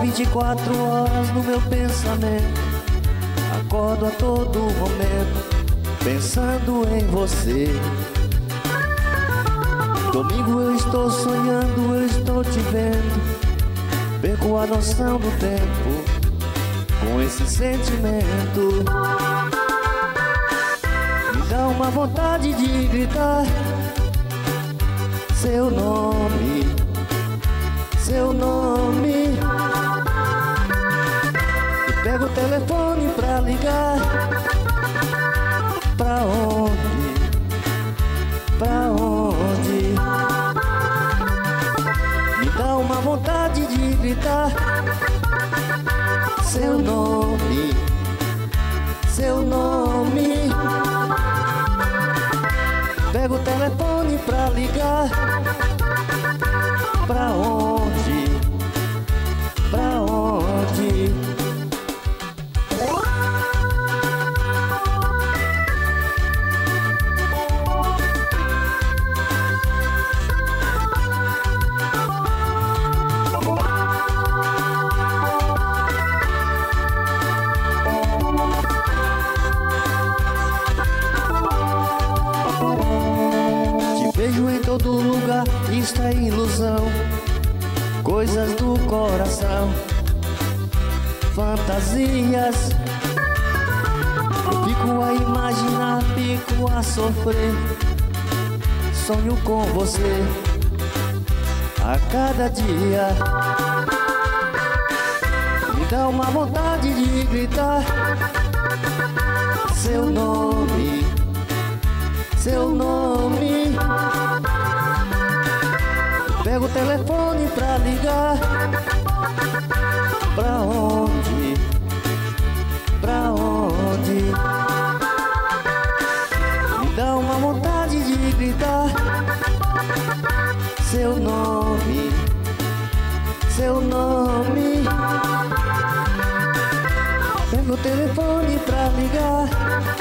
24 horas no meu pensamento. Acordo a todo momento pensando em você. Domingo eu estou sonhando, eu estou te vendo. Perco a noção do tempo com esse sentimento. Me dá uma vontade de gritar seu nome, seu nome. E pego o telefone pra ligar. Pra onde? Pra onde? Me dá uma vontade de gritar seu nome, seu nome. Pego o telefone pra ligar. Pra onde? Pra onde? Vejo em todo lugar, isto é ilusão, coisas do coração, fantasias. Eu fico a imaginar, fico a sofrer. Sonho com você a cada dia. Me dá uma vontade de gritar seu nome, seu nome. Pego o telefone pra ligar. Pra onde? Pra onde? Me dá uma vontade de gritar seu nome, seu nome. Pego o telefone pra ligar.